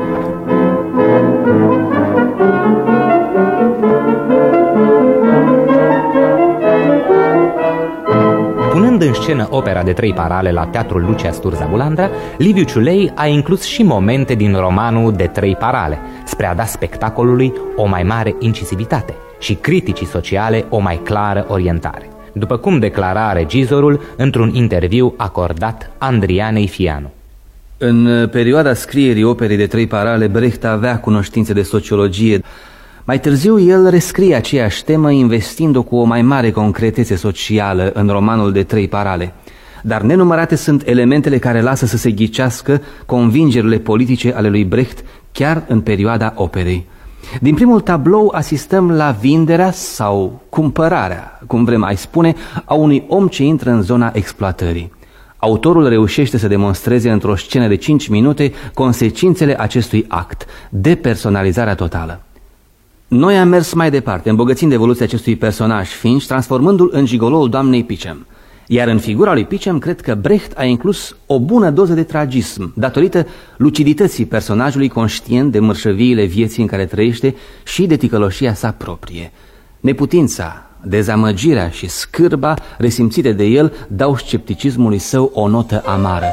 [SPEAKER 4] Punând în scenă opera de trei parale la Teatrul Lucia Sturza Bulandra, Liviu Ciulei a inclus și momente din romanul de trei parale, spre a da spectacolului o mai mare incisivitate și criticii sociale o mai clară orientare, după cum declara regizorul într-un interviu acordat Andrianei Fianu.
[SPEAKER 5] În perioada scrierii operei de trei parale, Brecht avea cunoștințe de sociologie. Mai târziu, el rescrie aceeași temă, investind-o cu o mai mare concretețe socială în romanul de trei parale. Dar nenumărate sunt elementele care lasă să se ghicească convingerile politice ale lui Brecht chiar în perioada operei. Din primul tablou asistăm la vinderea sau cumpărarea, cum vrem ai spune, a unui om ce intră în zona exploatării. Autorul reușește să demonstreze într-o scenă de cinci minute consecințele acestui act, depersonalizarea totală. Noi am mers mai departe, îmbogățind evoluția acestui personaj Finch, transformându-l în gigoloul doamnei Pichem. Iar în figura lui Pichem, cred că Brecht a inclus o bună doză de tragism, datorită lucidității personajului conștient de mărșăviile vieții în care trăiește și de ticăloșia sa proprie. Neputința, dezamăgirea și scârba resimțite de el dau scepticismului său o notă amară.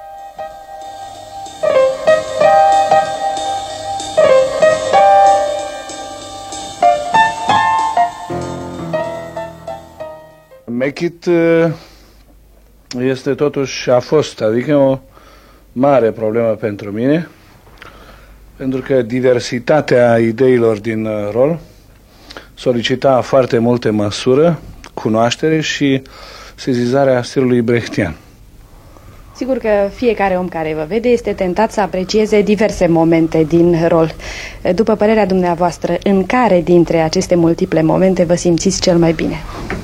[SPEAKER 6] Mechit este totuși, a fost, adică o mare problemă pentru mine, pentru că diversitatea ideilor din rol solicita foarte multe măsură, cunoaștere și sezizarea stilului brechtian.
[SPEAKER 12] Sigur că fiecare om care vă vede este tentat să aprecieze diverse momente din rol. După părerea dumneavoastră, în care dintre aceste multiple momente vă simțiți cel mai bine?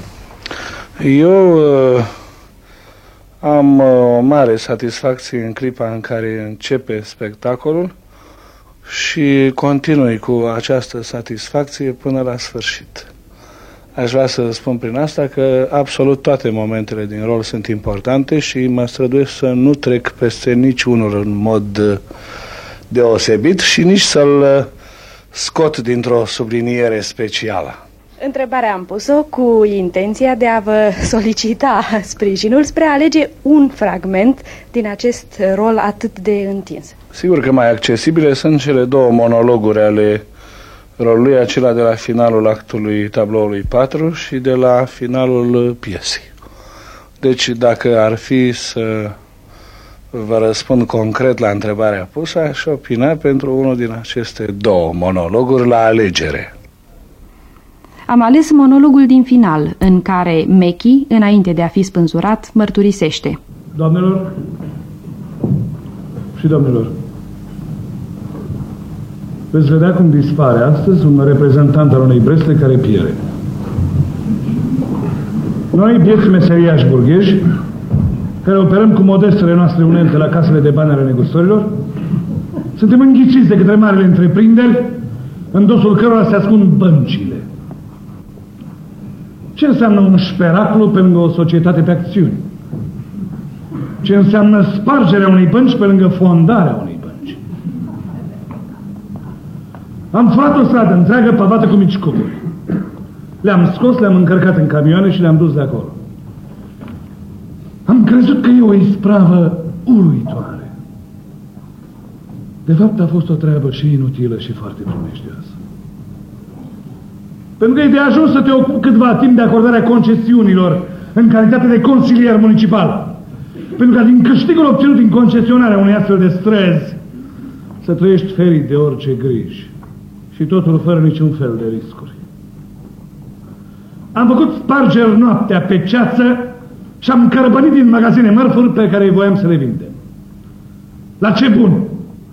[SPEAKER 6] Eu uh, am uh, o mare satisfacție în clipa în care începe spectacolul și continui cu această satisfacție până la sfârșit. Aș vrea să spun prin asta că absolut toate momentele din rol sunt importante și mă străduiesc să nu trec peste niciunul în mod deosebit și nici să-l scot dintr-o subliniere specială.
[SPEAKER 12] Întrebarea am pus-o cu intenția de a vă solicita sprijinul spre a alege un fragment din acest rol atât de întins.
[SPEAKER 6] Sigur că mai accesibile sunt cele două monologuri ale rolului, acela de la finalul actului tabloului patru și de la finalul piesei. Deci dacă ar fi să vă răspund concret la întrebarea pusă, aș opina pentru unul din aceste două monologuri la alegere.
[SPEAKER 12] Am ales monologul din final, în care Mechi, înainte de a fi spânzurat, mărturisește.
[SPEAKER 13] Doamnelor și domnilor, veți vedea cum dispare astăzi un reprezentant al unei Bresle care piere. Noi, bieți meseriași burghezi, care operăm cu modestele noastre unelte la casele de bani ale negustorilor, suntem înghiciți de către marile întreprinderi, în dosul cărora se ascund băncile. Ce înseamnă un șperaclu pe lângă o societate pe acțiuni? Ce înseamnă spargerea unei bănci pe lângă fondarea unei bănci? Am furat o stradă întreagă pavată cu mici cuburi. Le-am scos, le-am încărcat în camioane și le-am dus de acolo. Am crezut că e o ispravă uluitoare. De fapt a fost o treabă și inutilă și foarte primejdioasă. Pentru că e de ajuns să te ocupi câtva timp de acordarea concesiunilor în calitate de consilier municipal. Pentru că din câștigul obținut din concesionarea unei astfel de străzi să trăiești ferit de orice griji și totul fără niciun fel de riscuri. Am făcut spargeri noaptea pe ceață și am cărbănit din magazine mărfuri pe care îi voiam să le vindem. La ce bun?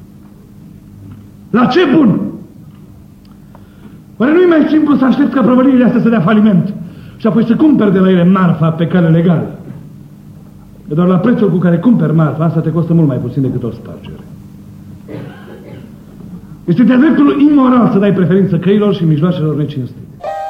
[SPEAKER 13] La ce bun? Oare nu-i mai simplu să aștepți ca prăvăliile astea să dea faliment și apoi să cumperi de la ele marfa pe cale legală? Că doar la prețul cu care cumperi marfa, asta te costă mult mai puțin decât o spargere. Este de-a dreptul imoral să dai preferință căilor și mijloacelor necinstite.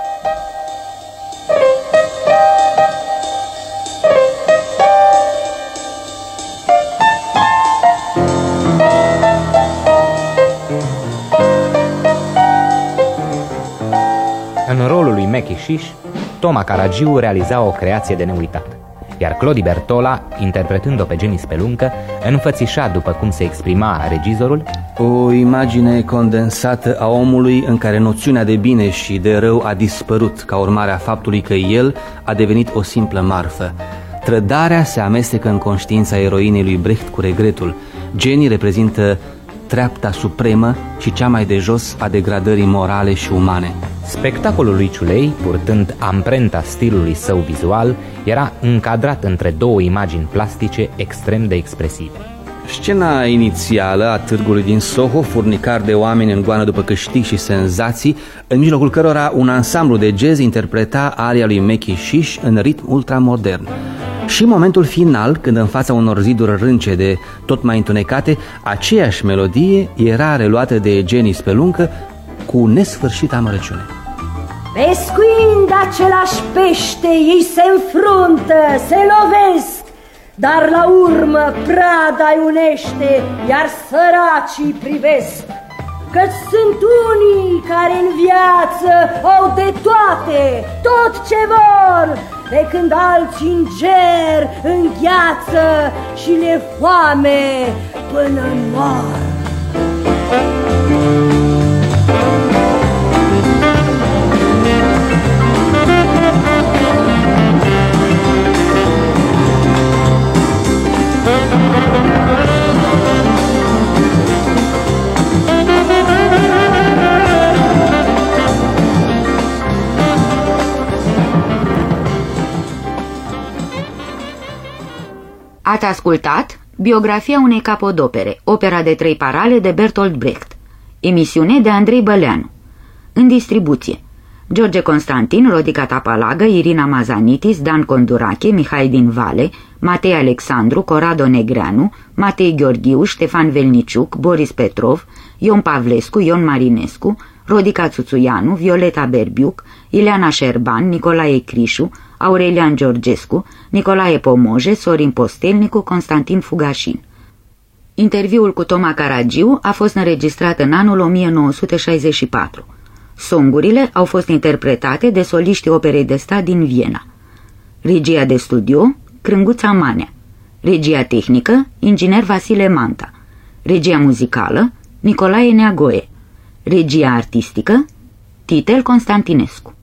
[SPEAKER 4] În rolul lui Mechișiș, Toma Caragiu realiza o creație de neuitat, iar Clodi Bertola, interpretând-o pe Jenny Speluncă, înfățișa, după cum se exprima regizorul,
[SPEAKER 5] o imagine condensată a omului în care noțiunea de bine și de rău a dispărut ca urmare a faptului că el a devenit o simplă marfă. Trădarea se amestecă în conștiința eroinei lui Brecht cu regretul. Jenny reprezintă treapta supremă și cea mai de jos a degradării morale și umane.
[SPEAKER 4] Spectacolul lui Ciulei, purtând amprenta stilului său vizual, era încadrat între două imagini plastice extrem de expresive.
[SPEAKER 5] Scena inițială a târgului din Soho, furnicar de oameni în goană după câștig și senzații, în mijlocul cărora un ansamblu de jazz interpreta aria lui Mechișiș în ritm ultramodern. Și momentul final, când în fața unor ziduri râncede, tot mai întunecate, aceeași melodie era reluată de Jenny Speluncă cu nesfârșită amărăciune.
[SPEAKER 22] Pescuind același pește, ei se înfruntă, se lovesc, dar la urmă prada-i unește, iar săracii privesc. Căci sunt unii care în viață au de toate, tot ce vor, pe când alții în ger îngheață și le foame până moar.
[SPEAKER 2] Ați ascultat biografia unei capodopere, opera de trei parale de Bertolt Brecht, emisiune de Andrei Băleanu. În distribuție: George Constantin, Rodica Tapalagă, Irina Mazanitis, Dan Condurache, Mihai din Vale, Matei Alexandru, Corrado Negreanu, Matei Gheorghiu, Ștefan Velniciuc, Boris Petrov, Ion Pavlescu, Ion Marinescu, Rodica Țuțuianu, Violeta Berbiuc, Ileana Șerban, Nicolae Crișu, Aurelian Georgescu, Nicolae Pomoje, Sorin Postelnicu, Constantin Fugașin. Interviul cu Toma Caragiu a fost înregistrat în anul o mie nouă sute șaizeci și patru. Songurile au fost interpretate de soliștii Operei de Stat din Viena. Regia de studio, Crânguța Manea. Regia tehnică, inginer Vasile Manta. Regia muzicală, Nicolae Neagoe. Regia artistică, Titel Constantinescu.